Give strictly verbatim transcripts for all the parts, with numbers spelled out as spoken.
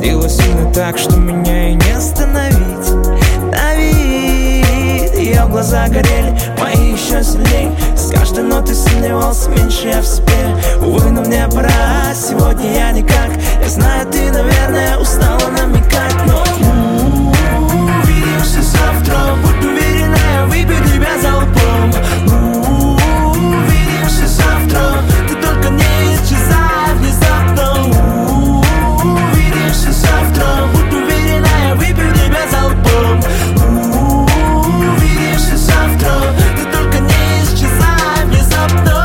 Била сильно так, что меня и не остановить. Давид, ее глаза горели, мои еще сильней. С каждой нотой сомневался, меньше я в себе. Увы, но мне пора, сегодня я никак. Я знаю, ты, наверное, устала намекать, но увидимся завтра, будь уверена, я выпью тебя залпом. Увидимся завтра, ты только не исчезай внезапно. Увидимся завтра, будь уверена, я выпью тебя залпом. Увидимся завтра, ты только не исчезай внезапно.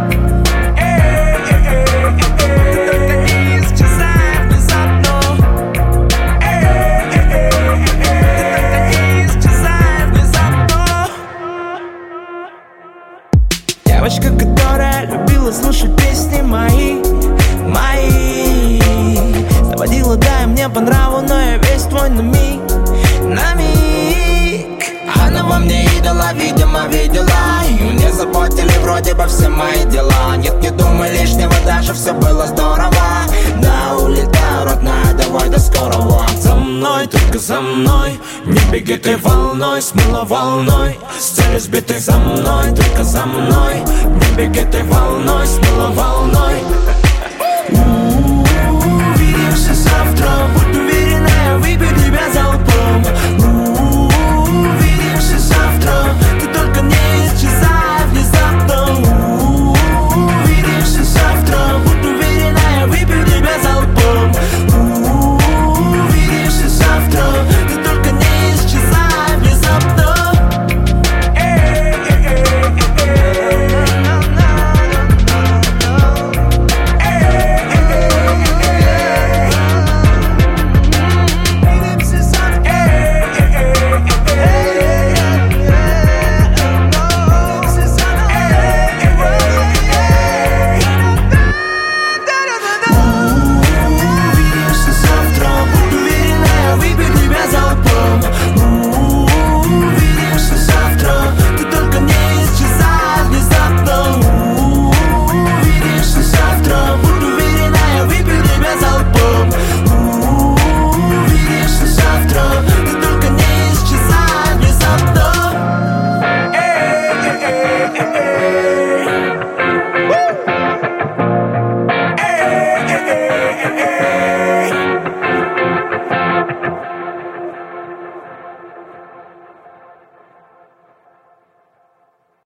Девочка, которая любила слушать песни мои, мои. Заводила, дай мне по нраву, но я весь твой на миг, на миг. Она во мне идола, видимо, видела. Ее не заботили вроде бы все мои дела. Нет, не думай лишнего, даже все было здорово. Да, улетаю, родная, давай до скорого. За мной, только за мной, не беги ты волной, смыло волной. С целью сбитой за мной, только за мной, не беги ты волной, смыло волной.